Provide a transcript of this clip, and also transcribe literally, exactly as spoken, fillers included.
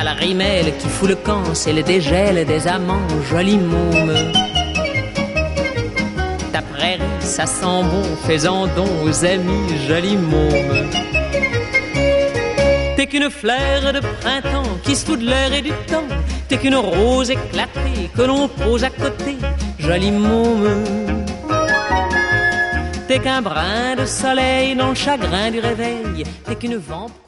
la rimelle qui fout le camp, c'est le dégel des amants, joli môme. Ta prairie, ça sent bon, fais-en don aux amis, joli môme. T'es qu'une fleur de printemps qui se fout de l'air et du temps. T'es qu'une rose éclatée que l'on pose à côté, joli môme. T'es qu'un brin de soleil dans le chagrin du réveil. T'es qu'une vampe